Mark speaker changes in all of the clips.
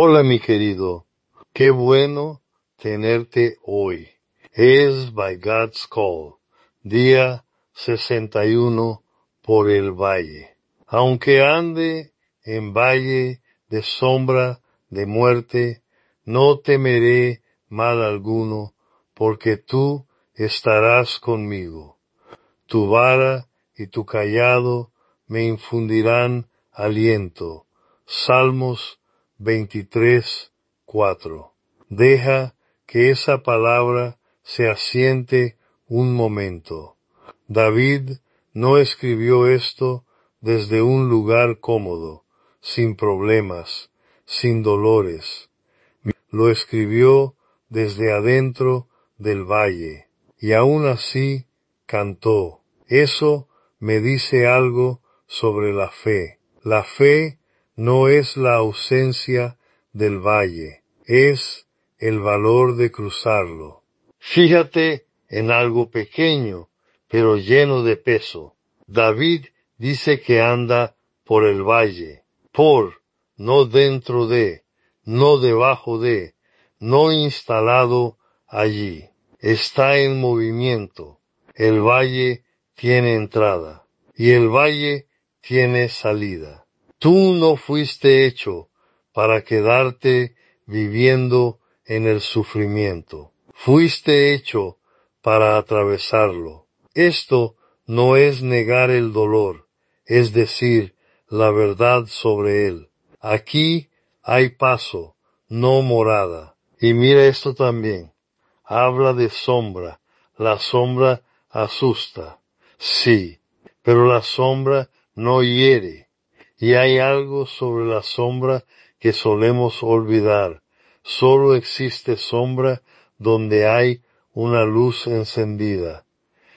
Speaker 1: Hola mi querido, qué bueno tenerte hoy. Es By God's Call, día 61 por el valle. Aunque ande en valle de sombra de muerte, no temeré mal alguno, porque tú estarás conmigo. Tu vara y tu cayado me infundirán aliento. Salmos 23:4. Deja que esa palabra se asiente un momento. David no escribió esto desde un lugar cómodo, sin problemas, sin dolores. Lo escribió desde adentro del valle, y aún así cantó. Eso me dice algo sobre la fe. La fe no es la ausencia del valle, es el valor de cruzarlo. Fíjate en algo pequeño, pero lleno de peso. David dice que anda por el valle, no dentro de, no debajo de, no instalado allí. Está en movimiento. El valle tiene entrada y el valle tiene salida. Tú no fuiste hecho para quedarte viviendo en el sufrimiento. Fuiste hecho para atravesarlo. Esto no es negar el dolor, es decir, la verdad sobre él. Aquí hay paso, no morada. Y mira esto también. Habla de sombra. La sombra asusta. Sí, pero la sombra no hiere. Y hay algo sobre la sombra que solemos olvidar. Solo existe sombra donde hay una luz encendida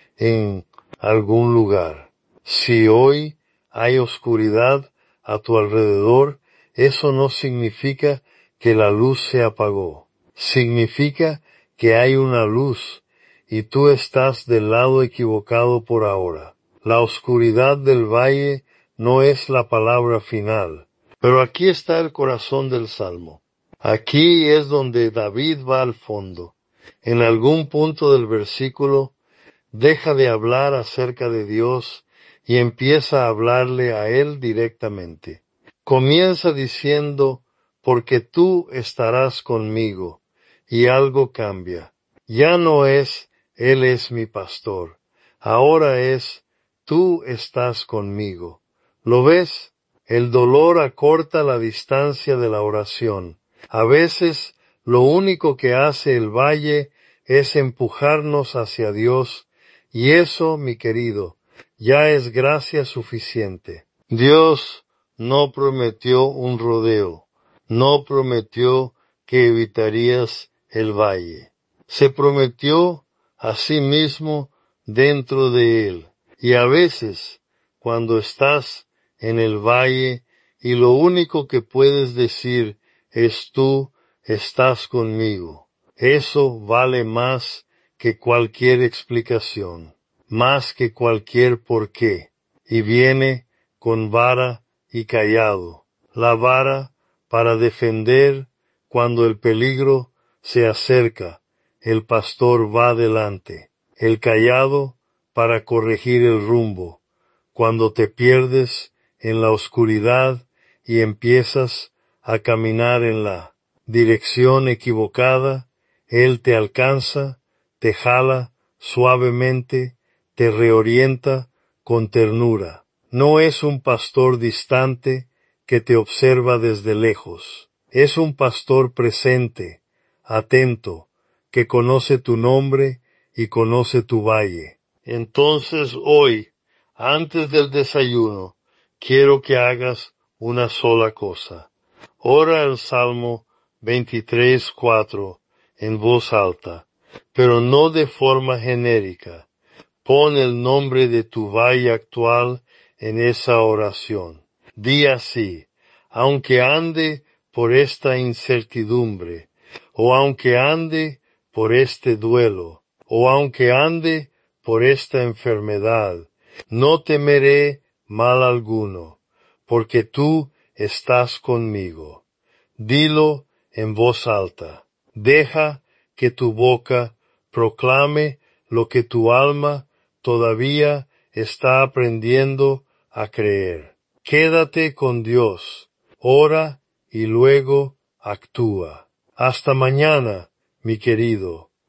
Speaker 1: en algún lugar. Si hoy hay oscuridad a tu alrededor, eso no significa que la luz se apagó. Significa que hay una luz y tú estás del lado equivocado por ahora. La oscuridad del valle no es la palabra final. Pero aquí está el corazón del Salmo. Aquí es donde David va al fondo. En algún punto del versículo, deja de hablar acerca de Dios y empieza a hablarle a Él directamente. Comienza diciendo, porque tú estarás conmigo, y algo cambia. Ya no es, Él es mi pastor. Ahora es, tú estás conmigo. ¿Lo ves? El dolor acorta la distancia de la oración. A veces, lo único que hace el valle es empujarnos hacia Dios, y eso, mi querido, ya es gracia suficiente. Dios no prometió un rodeo, no prometió que evitarías el valle. Se prometió a sí mismo dentro de él. Y a veces, cuando estás en el valle y lo único que puedes decir es tú estás conmigo, eso vale más que cualquier explicación, más que cualquier porqué, y viene con vara y cayado. La vara para defender cuando el peligro se acerca, el pastor va delante. El cayado para corregir el rumbo, cuando te pierdes en la oscuridad y empiezas a caminar en la dirección equivocada, Él te alcanza, te jala suavemente, te reorienta con ternura. No es un pastor distante que te observa desde lejos. Es un pastor presente, atento, que conoce tu nombre y conoce tu valle. Entonces hoy, antes del desayuno, quiero que hagas una sola cosa. Ora el Salmo 23:4 en voz alta, pero no de forma genérica. Pon el nombre de tu valle actual en esa oración. Di así, aunque ande por esta incertidumbre, o aunque ande por este duelo, o aunque ande por esta enfermedad, no temeré mal alguno, porque tú estás conmigo. Dilo en voz alta. Deja que tu boca proclame lo que tu alma todavía está aprendiendo a creer. Quédate con Dios, ora y luego actúa. Hasta mañana, mi querido.